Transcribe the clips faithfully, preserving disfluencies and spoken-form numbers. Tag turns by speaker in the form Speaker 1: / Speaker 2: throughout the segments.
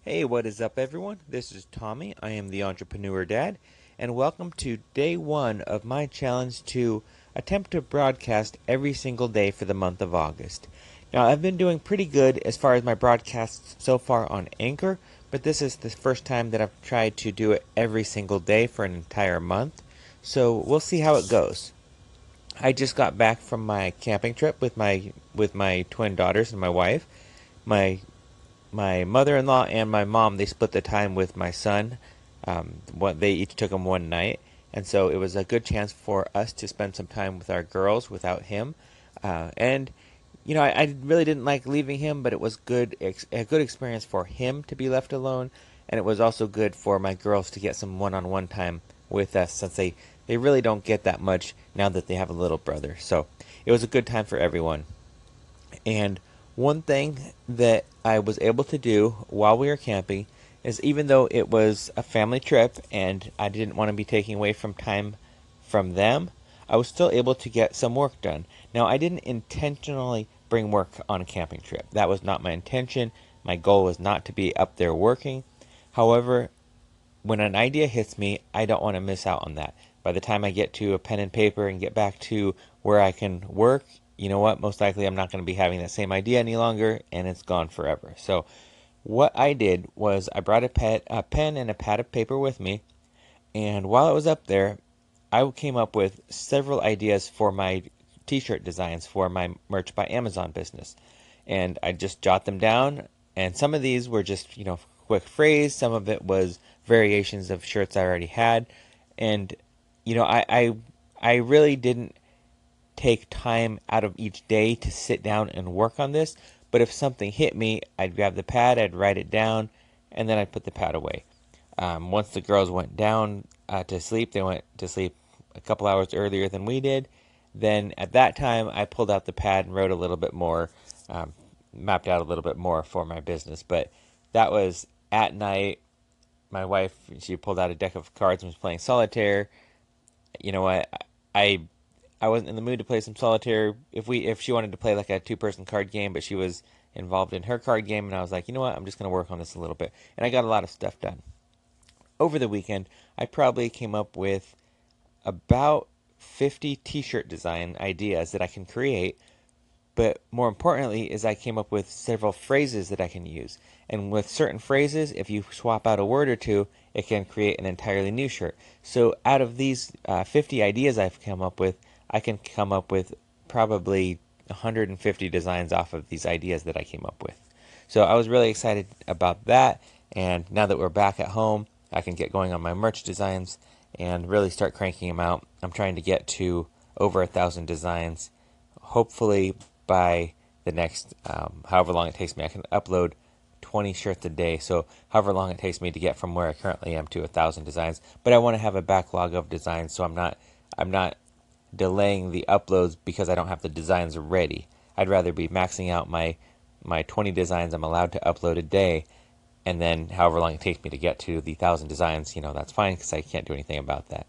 Speaker 1: Hey, what is up, everyone? This is Tommy. I am the Entrepreneur Dad, and welcome to day one of my challenge to attempt to broadcast every single day for the month of August. Now, I've been doing pretty good as far as my broadcasts so far on Anchor, but this is the first time that I've tried to do it every single day for an entire month, so we'll see how it goes. I just got back from my camping trip with my with my twin daughters and my wife. My my mother-in-law and my mom, they split the time with my son. Um, what they each took him one night, and so it was a good chance for us to spend some time with our girls without him. Uh, and you know, I, I really didn't like leaving him, but it was good a good experience for him to be left alone, and it was also good for my girls to get some one-on-one time with us, since they they really don't get that much now that they have a little brother. So it was a good time for everyone. And one thing that I was able to do while we were camping is, even though it was a family trip and I didn't want to be taking away from time from them, I was still able to get some work done. Now, I didn't intentionally bring work on a camping trip. That was not my intention. My goal was not to be up there working. However, when an idea hits me, I don't want to miss out on that. By the time I get to a pen and paper and get back to where I can work, you know what? Most likely I'm not going to be having that same idea any longer, and it's gone forever. So what I did was I brought a, pet, a pen and a pad of paper with me, and while I was up there, I came up with several ideas for my t-shirt designs for my Merch by Amazon business. And I just jot them down, and some of these were just, you know, quick phrase, some of it was variations of shirts I already had. And you know, I I, I really didn't take time out of each day to sit down and work on this, but if something hit me, I'd grab the pad, I'd write it down, and then I'd put the pad away. Um, once the girls went down uh, to sleep, they went to sleep a couple hours earlier than we did. Then at that time, I pulled out the pad and wrote a little bit more, um, mapped out a little bit more for my business. But that was at night. My wife, she pulled out a deck of cards and was playing solitaire. You know what? I I wasn't in the mood to play some solitaire. If we if she wanted to play like a two person card game, but she was involved in her card game, and I was like, you know what? I'm just going to work on this a little bit, and I got a lot of stuff done over the weekend. I probably came up with about fifty t-shirt design ideas that I can create, but more importantly is I came up with several phrases that I can use. And with certain phrases, if you swap out a word or two, it can create an entirely new shirt. So out of these uh, fifty ideas I've come up with, I can come up with probably one hundred fifty designs off of these ideas that I came up with. So I was really excited about that, and now that we're back at home, I can get going on my merch designs and really start cranking them out. I'm trying to get to over a thousand designs, hopefully by the next, um, however long it takes me. I can upload twenty shirts a day, so however long it takes me to get from where I currently am to a thousand designs. But I want to have a backlog of designs, so I'm not, I'm not delaying the uploads because I don't have the designs ready. I'd rather be maxing out my my twenty designs I'm allowed to upload a day, and then however long it takes me to get to the thousand designs, you know, that's fine because I can't do anything about that.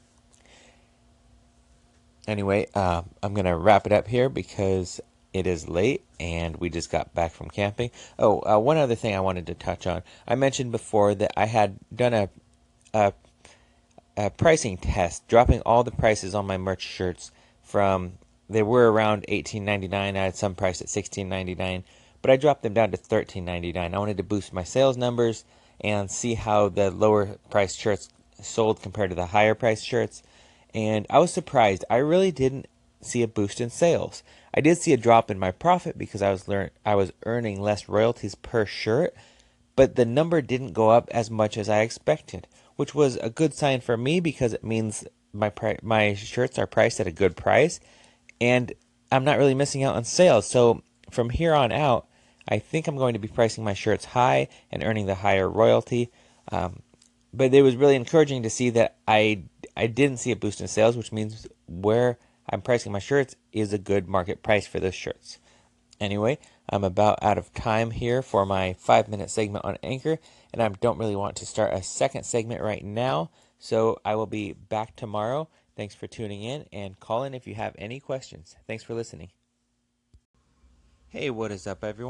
Speaker 1: Anyway, uh, I'm gonna wrap it up here because it is late and we just got back from camping. Oh, uh, one other thing I wanted to touch on. I mentioned before that I had done a, a a pricing test, dropping all the prices on my merch shirts from, they were around eighteen ninety-nine. I had some priced at sixteen ninety-nine, but I dropped them down to thirteen ninety-nine. I wanted to boost my sales numbers and see how the lower priced shirts sold compared to the higher priced shirts. And I was surprised. I really didn't see a boost in sales. I did see a drop in my profit because I was learn I was earning less royalties per shirt, but the number didn't go up as much as I expected, which was a good sign for me because it means my pri- my shirts are priced at a good price, and I'm not really missing out on sales. So from here on out, I think I'm going to be pricing my shirts high and earning the higher royalty. Um, but it was really encouraging to see that I I didn't see a boost in sales, which means where I'm pricing my shirts is a good market price for those shirts. Anyway, I'm about out of time here for my five minute segment on Anchor, and I don't really want to start a second segment right now, so I will be back tomorrow. Thanks for tuning in, and call in if you have any questions. Thanks for listening. Hey, what is up, everyone?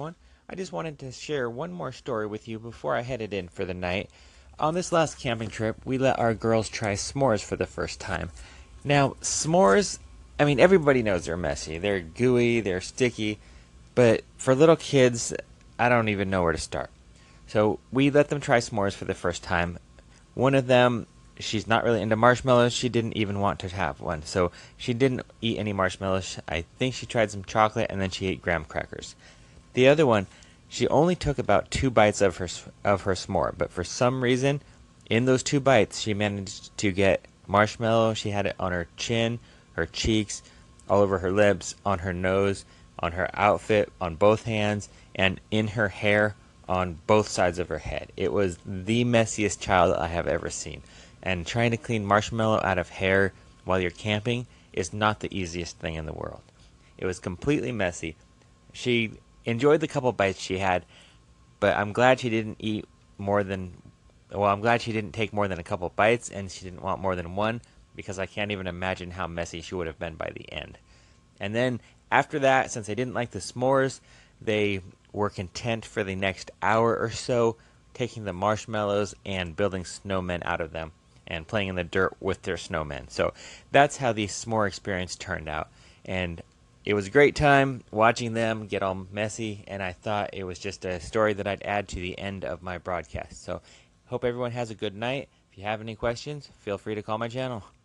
Speaker 1: I just wanted to share one more story with you before I headed in for the night. On this last camping trip, we let our girls try s'mores for the first time. Now, s'mores, I mean, everybody knows they're messy. They're gooey, they're sticky, but for little kids, I don't even know where to start. So we let them try s'mores for the first time. One of them, she's not really into marshmallows. She didn't even want to have one. So she didn't eat any marshmallows. I think she tried some chocolate, and then she ate graham crackers. The other one, she only took about two bites of her of her s'more, but for some reason, in those two bites, she managed to get marshmallow. She had it on her chin, her cheeks, all over her lips, on her nose, on her outfit, on both hands, and in her hair on both sides of her head. It was the messiest child I have ever seen. And trying to clean marshmallow out of hair while you're camping is not the easiest thing in the world. It was completely messy. She enjoyed the couple bites she had, but I'm glad she didn't eat more than, well, I'm glad she didn't take more than a couple bites, and she didn't want more than one, because I can't even imagine how messy she would have been by the end. And then after that, since they didn't like the s'mores, they were content for the next hour or so taking the marshmallows and building snowmen out of them and playing in the dirt with their snowmen. So that's how the s'more experience turned out. And it was a great time watching them get all messy, and I thought it was just a story that I'd add to the end of my broadcast. So hope everyone has a good night. If you have any questions, feel free to call my channel.